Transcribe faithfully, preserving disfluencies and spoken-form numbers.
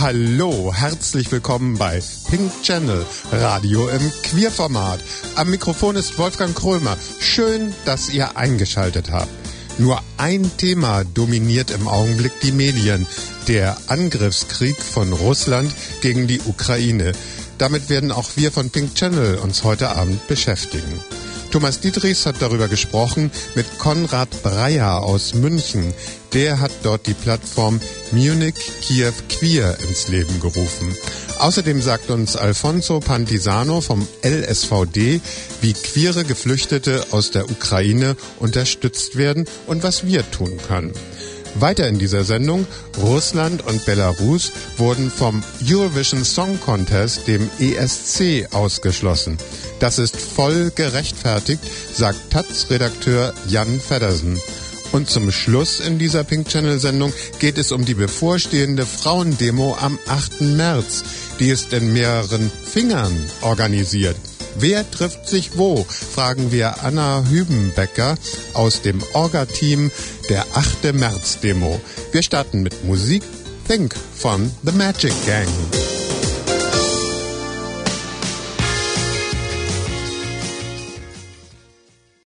Hallo, herzlich willkommen bei Pink Channel, Radio im Queerformat. Am Mikrofon ist Wolfgang Krömer. Schön, dass ihr eingeschaltet habt. Nur ein Thema dominiert im Augenblick die Medien: der Angriffskrieg von Russland gegen die Ukraine. Damit werden auch wir von Pink Channel uns heute Abend beschäftigen. Thomas Dietrichs hat darüber gesprochen mit Konrad Breyer aus München. Der hat dort die Plattform Munich Kiew Queer ins Leben gerufen. Außerdem sagt uns Alfonso Pantisano vom L S V D, wie queere Geflüchtete aus der Ukraine unterstützt werden und was wir tun können. Weiter in dieser Sendung: Russland und Belarus wurden vom Eurovision Song Contest, dem E S C, ausgeschlossen. Das ist voll gerechtfertigt, sagt Taz-Redakteur Jan Feddersen. Und zum Schluss in dieser Pink Channel Sendung geht es um die bevorstehende Frauendemo am achten März. Die ist in mehreren Fingern organisiert. Wer trifft sich wo? Fragen wir Anna Hübenbecker aus dem Orga-Team der achten März Demo. Wir starten mit Musik. Think von The Magic Gang.